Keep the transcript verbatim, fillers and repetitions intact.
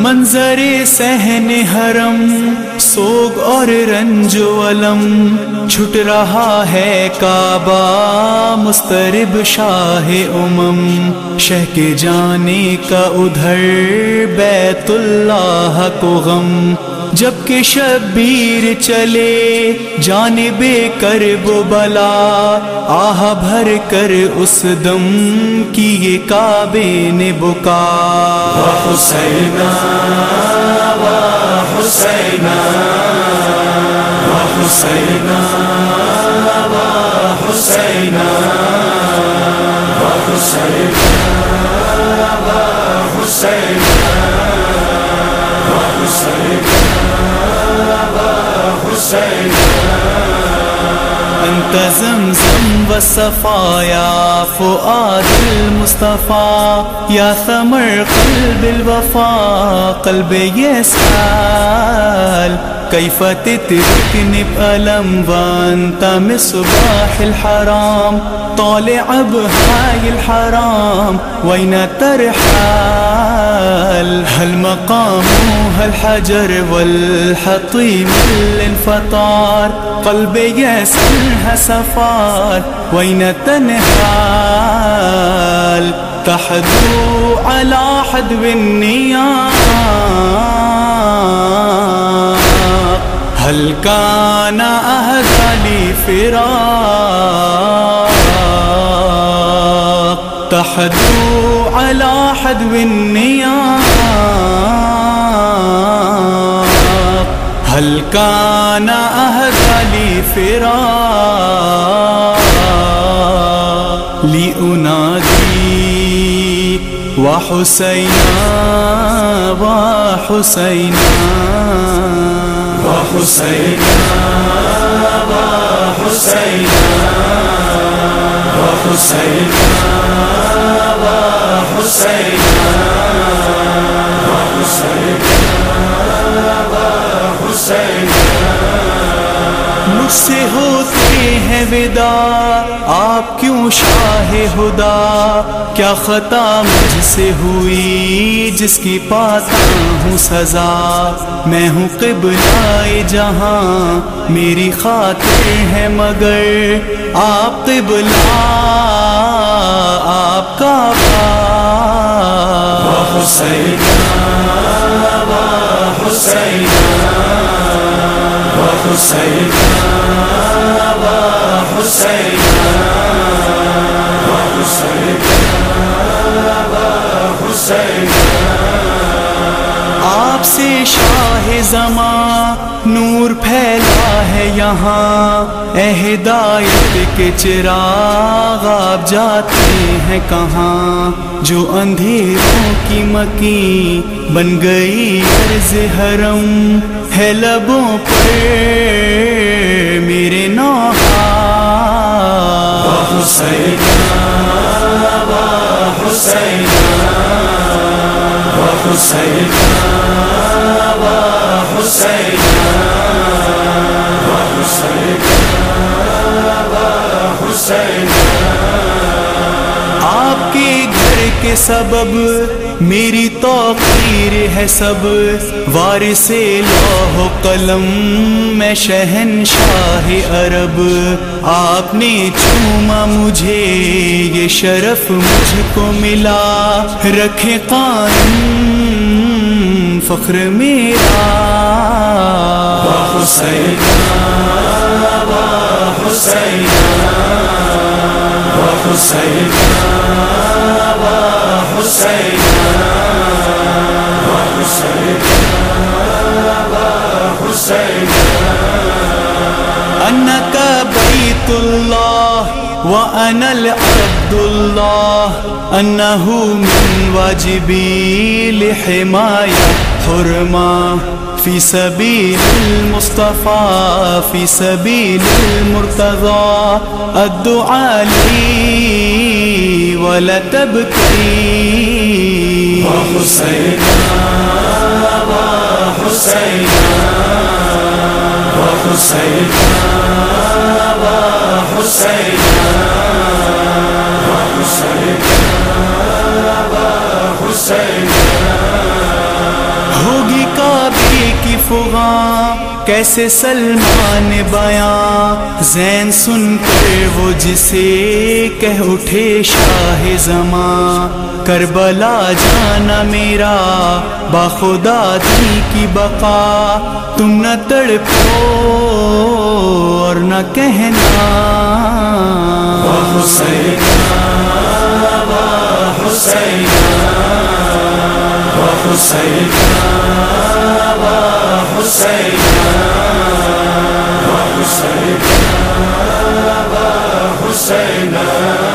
منظر صحن حرم سوگ اور رنج و علم، چھٹ رہا ہے کعبہ مضطرب شاہ امم، شہ کے جانے کا ادھر بیت اللہ کو غم، جبکہ شبیر چلے جانب کرب و بلا، آہ بھر کر اس دم کیے کعبے نے بکا۔ حسینا حسینا حسینا حسینا انت زمزم وصفا یا فؤاد المصطفى یا ثمر قلب الوفا، قلب يسأل كيف تتذكنب ألم وأنت مصباح الحرام، طالع بهاي الحرام وين ترحل، هل مقامها الحجر والحطيم الانفطار، قلبي يسألها سفار وين تنهال، تحدو على حدو النيام، هل كان أهدى لي فراق، تحدو على حدو النيام، هل كان أهدى لي فراق، لأنادي وحسينا وحسينا وحسينا وحسينا وحسينا وحسينا مجھ سے ہوتے ہیں ودا آپ کیوں شاہ ہدا، کیا خطا مجھ سے ہوئی جس کی پاتا ہوں سزا، میں ہوں قبلہ جہاں میری خاطر ہے مگر آپ قبلہ آپ کا حسینا حسینا حسینا آپ سے شاہ زماں نور پھیلا ہے یہاں، اے ہدایت کے چراغ آپ جاتے ہیں کہاں، جو اندھیروں کی مکین بن گئی عرض حرم، ہے لبوں پر میرے نوحہ، حسینا حسینا حسینا آپ کے گھر کے سبب میری توقیر ہے سب، وارث لوح و قلم میں شہنشاہ عرب، آپ نے چوما مجھے یہ شرف مجھ کو ملا، رکھے قائم فخر میرا، حسینا حسینا حسینا انک بیت اللہ وأنا العبد الله، أنه من واجبي لحماية حرمة، في سبيل المصطفى في سبيل المرتضى، الدعاء لي ولا تبكي، وحسينا وحسينا وحسينا وحسينا وحسينا وحسينا ہوگی کعبے کی فغاں کیسے سلمان بیاں، زین سن کر وہ جسے کہہ اٹھے شاہ زماں، کربلا جانا میرا باخدا دی کی بقا، تم نہ تڑپو اور نہ کہنا حسینا حسینا حسینا حسینا حسینا حسینا